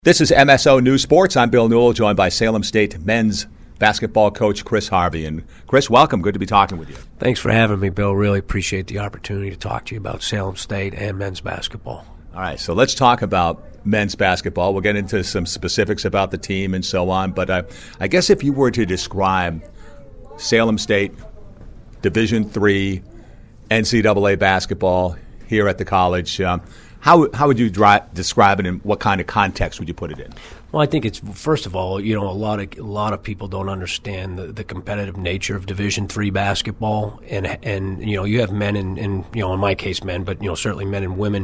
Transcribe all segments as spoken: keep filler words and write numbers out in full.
This is M S O News Sports. I'm Bill Newell, joined by Salem State men's basketball coach Chris Harvey. And Chris, welcome. Good to be talking with you. Thanks for having me, Bill. Really appreciate the opportunity to talk to you about Salem State and men's basketball. All right, so let's talk about men's basketball. We'll get into some specifics about the team and so on. But uh, I guess if you were to describe Salem State Division three N C double A basketball here at the college, um, How how would you dri- describe it, and what kind of context would you put it in? Well, I think it's, first of all, you know, a lot of a lot of people don't understand the, the competitive nature of Division three basketball, and and you know, you have men and, and you know, in my case, men, but you know, certainly men and women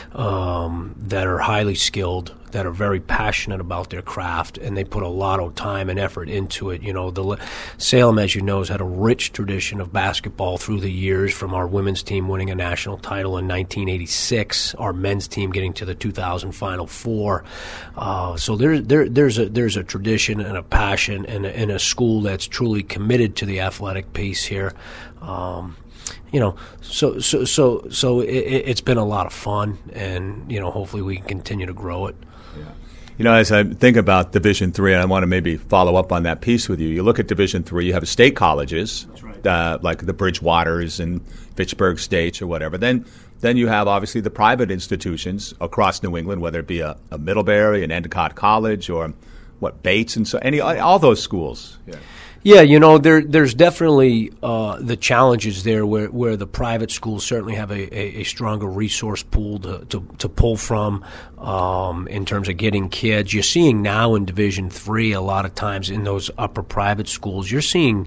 um, that are highly skilled, that are very passionate about their craft, and they put a lot of time and effort into it. You know, the Salem, as you know, has had a rich tradition of basketball through the years, from our women's team winning a national title in nineteen eighty-six, our men's team getting to the two thousand Final Four. Uh, so there, there, there's a there's a tradition and a passion and a, and a school that's truly committed to the athletic piece here. Um, You know, so so so so it, it's been a lot of fun, and you know, hopefully we can continue to grow it. Yeah. You know, as I think about Division three, and I want to maybe follow up on that piece with you. You look at Division three, you have state colleges, That's right. uh, like the Bridgewaters and Fitchburg State or whatever. Then, then you have obviously the private institutions across New England, whether it be a, a Middlebury, an Endicott College, or what Bates, and so any all those schools. Yeah. Yeah, you know, there there's definitely uh, the challenges there where, where the private schools certainly have a, a, a stronger resource pool to, to, to pull from um, in terms of getting kids. You're seeing now in Division three a lot of times in those upper private schools, you're seeing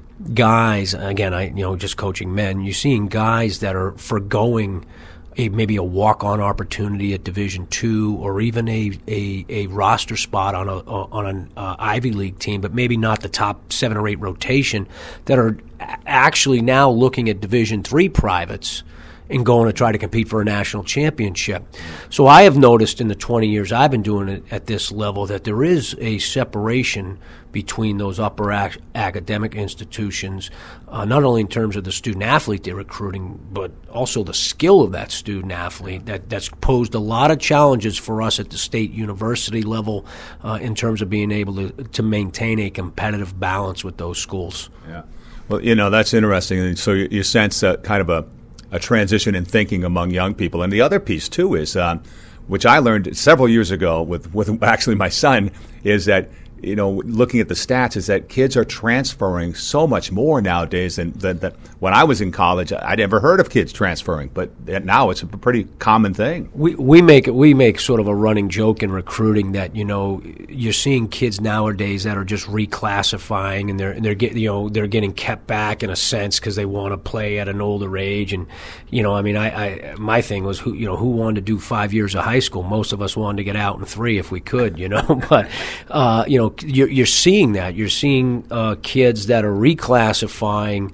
guys, again, I you know, just coaching men, you're seeing guys that are forgoing A, maybe a walk-on opportunity at Division two, or even a, a, a roster spot on a on an uh, Ivy League team, but maybe not the top seven or eight rotation, that are actually now looking at Division three privates and going to try to compete for a national championship. So I have noticed in the twenty years I've been doing it at this level that there is a separation between those upper ac- academic institutions, uh, not only in terms of the student-athlete they're recruiting, but also the skill of that student-athlete. That, that's posed a lot of challenges for us at the state university level uh, in terms of being able to, to maintain a competitive balance with those schools. Yeah. Well, you know, that's interesting. And so you, you sense uh, kind of a, a transition in thinking among young people. And the other piece, too, is, um, which I learned several years ago with, with actually my son, is that, you know, looking at the stats, is that kids are transferring so much more nowadays than, than, than when I was in college. I never heard of kids transferring, but now it's a pretty common thing. We we make we make sort of a running joke in recruiting that, you know, you're seeing kids nowadays that are just reclassifying, and they're and they're getting you know they're getting kept back in a sense because they want to play at an older age. And you know, I mean, I, I my thing was who you know who wanted to do five years of high school. Most of us wanted to get out in three if we could, you know. But uh, you know. You're, you're seeing that. You're seeing uh, kids that are reclassifying.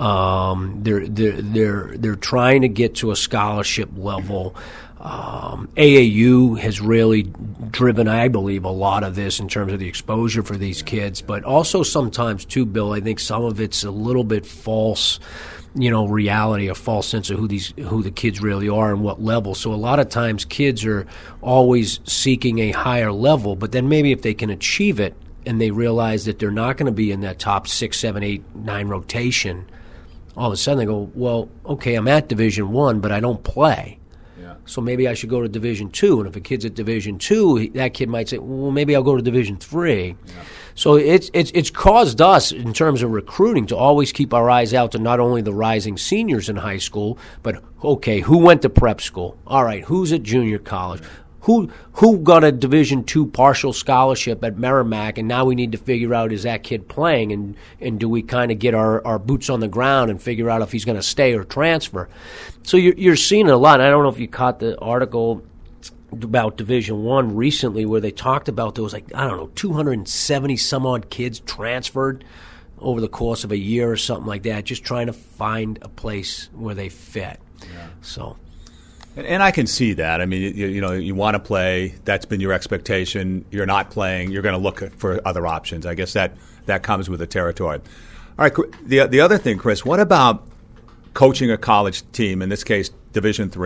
Um, they're they're they're they're trying to get to a scholarship level. Um, A A U has really driven, I believe, a lot of this in terms of the exposure for these kids. But also sometimes too, Bill, I think some of it's a little bit false. You know, reality, a false sense of who these who the kids really are and what level. So a lot of times kids are always seeking a higher level, but then maybe if they can achieve it and they realize that they're not going to be in that top six, seven, eight, nine rotation, all of a sudden they go, well, okay, I'm at Division One, but I don't play. Yeah. So maybe I should go to Division Two. And if a kid's at Division Two, that kid might say, well, maybe I'll go to Division Three. Yeah. So it's it's it's caused us in terms of recruiting to always keep our eyes out to not only the rising seniors in high school, but okay, who went to prep school? All right, who's at junior college? Who who got a Division two partial scholarship at Merrimack, and now we need to figure out, is that kid playing, and, and do we kind of get our, our boots on the ground and figure out if he's going to stay or transfer? So you're, you're seeing it a lot. I don't know if you caught the article about Division One recently where they talked about there was like, I don't know, two hundred seventy some odd kids transferred over the course of a year or something like that, just trying to find a place where they fit. Yeah. So, and, and I can see that. I mean, you, you know, you want to play. That's been your expectation. You're not playing. You're going to look for other options. I guess that that comes with the territory. All right. The the other thing, Chris, what about coaching a college team, in this case Division three,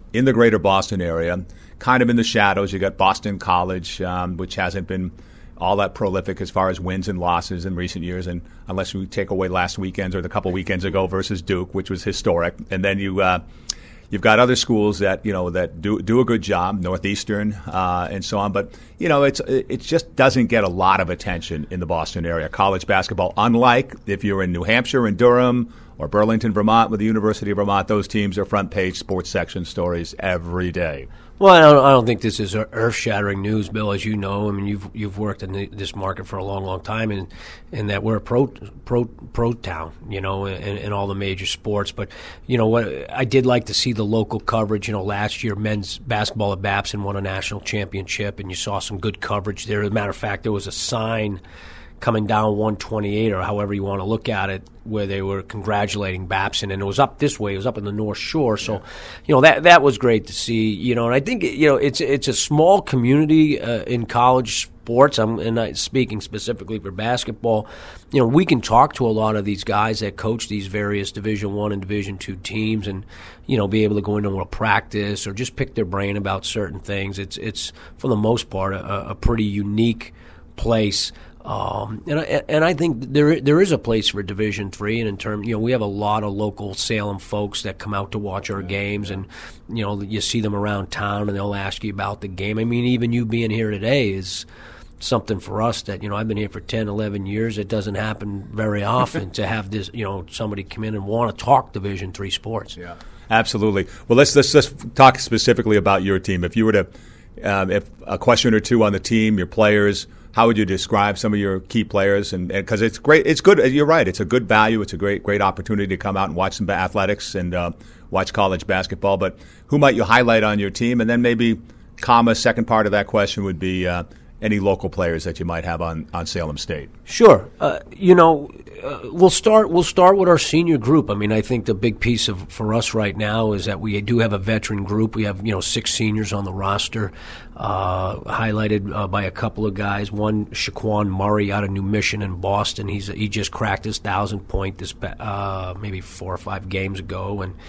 in the greater Boston area, kind of in the shadows. You got Boston College, um, which hasn't been all that prolific as far as wins and losses in recent years, and unless you take away last weekend's or the couple weekends ago versus Duke, which was historic. And then you uh, you've got other schools that you know that do do a good job, Northeastern uh, and so on. But you know, it's it just doesn't get a lot of attention in the Boston area. College basketball, unlike if you're in New Hampshire and Durham or Burlington, Vermont, with the University of Vermont, those teams are front page sports section stories every day. Well, I don't, I don't think this is earth-shattering news, Bill. As you know, I mean, you've you've worked in the, this market for a long, long time, and and that we're a pro pro pro town, you know, in, in all the major sports. But you know what, I did like to see the local coverage. You know, last year men's basketball at Babson won a national championship, and you saw some good coverage there. As a matter of fact, there was a sign coming down one twenty-eight, or however you want to look at it, where they were congratulating Babson, and it was up this way. It was up in the North Shore, so yeah. you know that that was great to see. You know, and I think you know it's it's a small community uh, in college sports. I'm and I, speaking specifically for basketball. You know, we can talk to a lot of these guys that coach these various Division One and Division Two teams, and you know, be able to go into a practice or just pick their brain about certain things. It's it's for the most part a, a pretty unique place. Um, and I, and I think there there is a place for Division Three, and in terms, you know, we have a lot of local Salem folks that come out to watch our games, and you know, you see them around town, and they'll ask you about the game. I mean, even you being here today is something for us that, you know, I've been here for ten, eleven years. It doesn't happen very often to have this, you know, somebody come in and want to talk Division Three sports. Yeah, absolutely. Well, let's let's just talk specifically about your team. If you were to, um, if a question or two on the team, your players. How would you describe some of your key players? And because it's great, it's good. You're right. It's a good value. It's a great, great opportunity to come out and watch some athletics and uh, watch college basketball. But who might you highlight on your team? And then maybe, comma, second part of that question would be uh, any local players that you might have on, on Salem State. Sure. Uh, you know, uh, we'll start. We'll start with our senior group. I mean, I think the big piece of for us right now is that we do have a veteran group. We have you know six seniors on the roster. Uh, highlighted uh, by a couple of guys. One, Shaquan Murray out of New Mission in Boston. He's he just cracked his thousand point this uh, maybe four or five games ago, and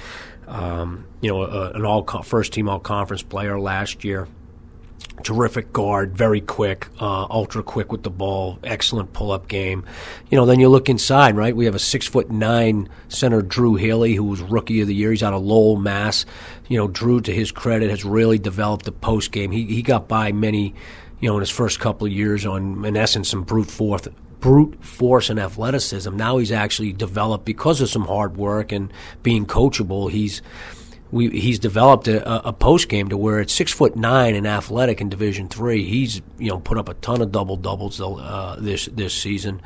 um, you know uh, an all first team all conference player last year. Terrific guard, very quick, uh, ultra quick with the ball, excellent pull-up game. You know, then you look inside, right? We have a six foot nine center, Drew Haley, who was Rookie of the Year. He's out of Lowell, Mass. You know, Drew, to his credit, has really developed the post game. He he got by many, you know, in his first couple of years on, in essence, some brute force, brute force and athleticism. Now he's actually developed because of some hard work and being coachable. He's We, he's developed a, a post game to where at six foot nine and athletic in Division Three, he's you know put up a ton of double doubles uh, this this season.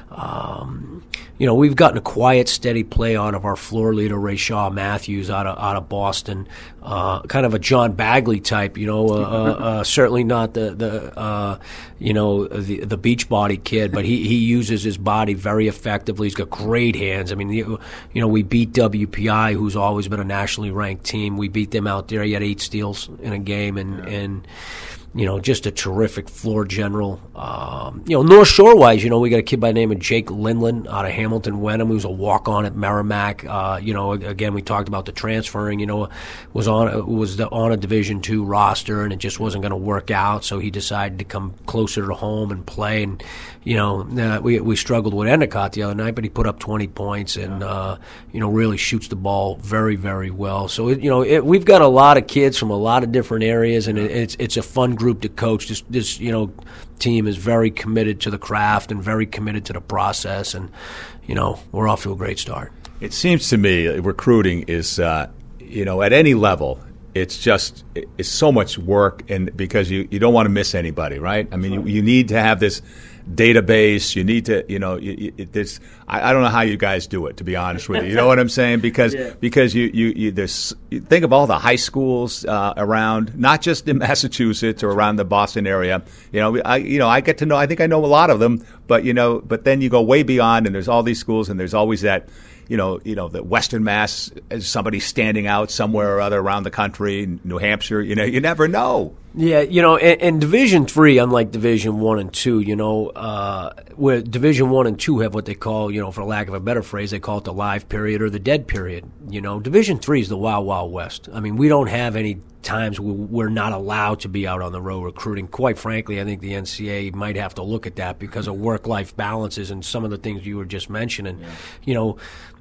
Um, you know we've gotten a quiet, steady play out of our floor leader Ray Shaw Matthews out of out of Boston, uh, kind of a John Bagley type. You know, uh, uh, uh, certainly not the the uh, you know the the beach body kid, but he, he uses his body very effectively. He's got great hands. I mean, you, you know, we beat W P I, who's always been a nationally ranked team. We beat them out there. He had eight steals in a game, and, yeah. and you know, just a terrific floor general. Um, you know, North Shore-wise, you know, we got a kid by the name of Jake Lindland out of Hamilton Wenham, who's a walk-on at Merrimack. Uh, you know, again, we talked about the transferring. You know, was on was the, on a Division two roster, and it just wasn't going to work out. So he decided to come closer to home and play. And you know, uh, we we struggled with Endicott the other night, but he put up twenty points, and uh, you know, really shoots the ball very, very well. So it, you know, it, we've got a lot of kids from a lot of different areas, and it, it's it's a fun group. Group to coach. This this you know team is very committed to the craft and very committed to the process, and you know we're off to a great start. It seems to me recruiting is uh, you know at any level it's just it's so much work, and because you, you don't want to miss anybody, right? I mean you, you need to have this database. You need to, you know, you, you, this. I, I don't know how you guys do it, to be honest with you. You know what I'm saying? Because yeah. because you you, you there's you think of all the high schools uh, around, not just in Massachusetts or around the Boston area. You know, I you know I get to know. I think I know a lot of them, but you know, but then you go way beyond, and there's all these schools, and there's always that. You know, you know, the Western Mass is somebody standing out somewhere or other around the country, New Hampshire. You know, you never know. Yeah, you know, and, and Division Three, unlike Division One and Two, you know, uh, where Division One and Two have what they call, you know, for lack of a better phrase, they call it the live period or the dead period. You know, Division Three is the wild, wild west. I mean, we don't have any times where we're not allowed to be out on the road recruiting. Quite frankly, I think the N C A A might have to look at that because of work-life balances and some of the things you were just mentioning. Yeah. You know.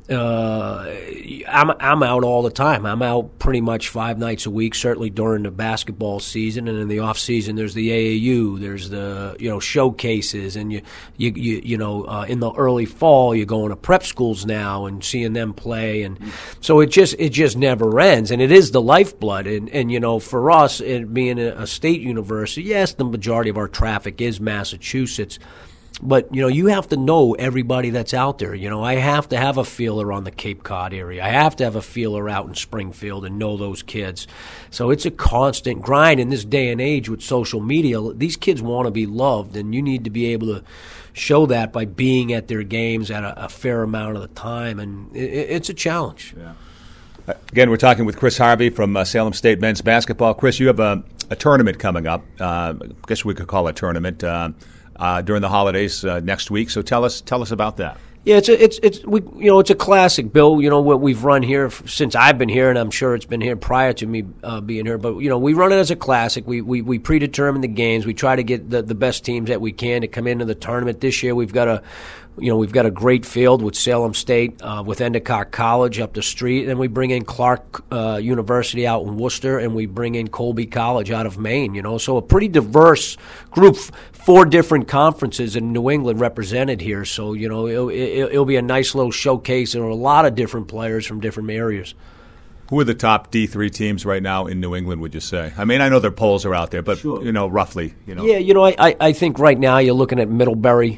Uh, I'm I'm out all the time. I'm out pretty much five nights a week. Certainly during the basketball season, and in the off season, there's the A A U, there's the you know showcases, and you you you, you know uh, in the early fall, you're going to prep schools now and seeing them play, and so it just it just never ends, and it is the lifeblood. And and you know for us, it being a, a state university, yes, the majority of our traffic is Massachusetts. But, you know, you have to know everybody that's out there. You know, I have to have a feeler on the Cape Cod area. I have to have a feeler out in Springfield and know those kids. So it's a constant grind in this day and age with social media. These kids want to be loved, and you need to be able to show that by being at their games at a, a fair amount of the time. And it, it's a challenge. Yeah. Again, we're talking with Chris Harvey from uh, Salem State men's basketball. Chris, you have a, a tournament coming up. Uh, I guess we could call it a tournament. Uh, Uh, during the holidays uh, next week, so tell us tell us about that. Yeah, it's a, it's it's we you know it's a classic, Bill. You know what we've run here since I've been here, and I'm sure it's been here prior to me uh, being here. But you know we run it as a classic. We we we predetermine the games. We try to get the, the best teams that we can to come into the tournament. This year we've got a you know we've got a great field with Salem State, uh, with Endicott College up the street, and we bring in Clark uh, University out in Worcester, and we bring in Colby College out of Maine. You know, so a pretty diverse group. Four different conferences in New England represented here, so you know it'll, it'll be a nice little showcase, and a lot of different players from different areas. Who are the top D three teams right now in New England, would you say? I mean, I know their polls are out there, but sure. you know, roughly, you know. Yeah, you know, I, I think right now you're looking at Middlebury,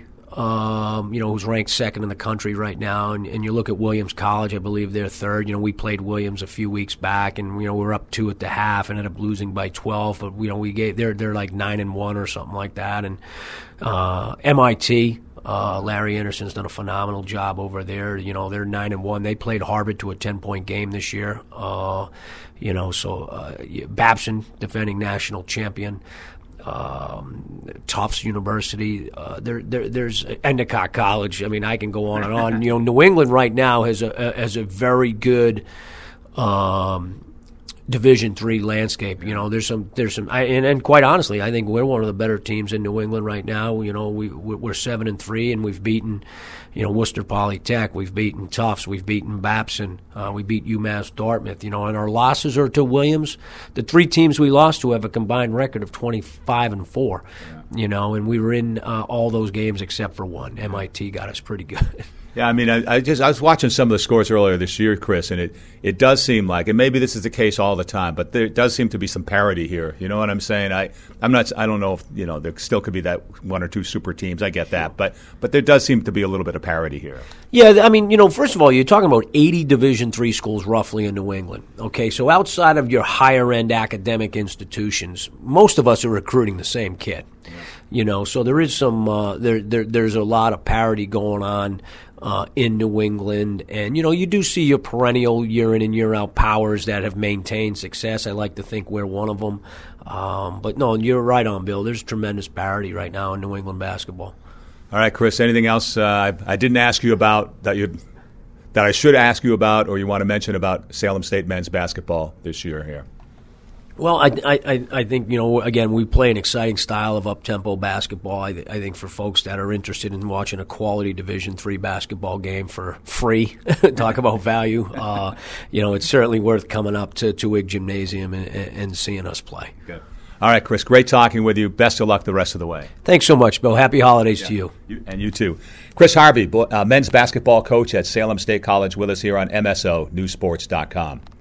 um, you know, who's ranked second in the country right now, and, and you look at Williams College, I believe they're third. You know, we played Williams a few weeks back, and you know we were up two at the half, and ended up losing by twelve. But you know, we gave they're they're like nine and one or something like that, and uh, M I T. Uh, Larry Anderson's done a phenomenal job over there. You know, they're nine and one. They played Harvard to a ten-point game this year. Uh, you know, so uh, Babson, defending national champion. Um, Tufts University. Uh, there, there, there's Endicott College. I mean, I can go on and on. You know, New England right now has a, a has a very good Um, Division three landscape. You know, there's some, there's some, I, and, and quite honestly, I think we're one of the better teams in New England right now. You know, we we're seven and three, and we've beaten, you know, Worcester Polytech, we've beaten Tufts, we've beaten Babson, uh, we beat UMass Dartmouth. You know, and our losses are to Williams. The three teams we lost to have a combined record of twenty-five and four. Yeah. You know, and we were in uh, all those games except for one. M I T got us pretty good. Yeah, I mean, I, I just I was watching some of the scores earlier this year, Chris, and it, it does seem like, and maybe this is the case all the time, but there does seem to be some parity here. You know what I'm saying? I I'm not I don't know if you know there still could be that one or two super teams. I get that, but but there does seem to be a little bit of parity here. Yeah, I mean, you know, first of all, you're talking about eighty Division three schools roughly in New England. Okay, so outside of your higher end academic institutions, most of us are recruiting the same kid. Yeah. You know, so there is some uh, there there there's a lot of parity going on. Uh, in New England, and you know you do see your perennial year in and year out powers that have maintained success. I like to think we're one of them, um, but no, you're right on, Bill. There's tremendous parity right now in New England basketball. All right, Chris. Anything else uh, I, I didn't ask you about that you that I should ask you about, or you want to mention about Salem State men's basketball this year here? Well, I, I, I think, you know, again, we play an exciting style of up-tempo basketball. I, I think for folks that are interested in watching a quality Division three basketball game for free, talk about value, uh, you know, it's certainly worth coming up to, to Wig Gymnasium and, and seeing us play. Good. All right, Chris, great talking with you. Best of luck the rest of the way. Thanks so much, Bill. Happy holidays yeah. to you. you. And you too. Chris Harvey, uh, men's basketball coach at Salem State College, with us here on M S O News Sports dot com.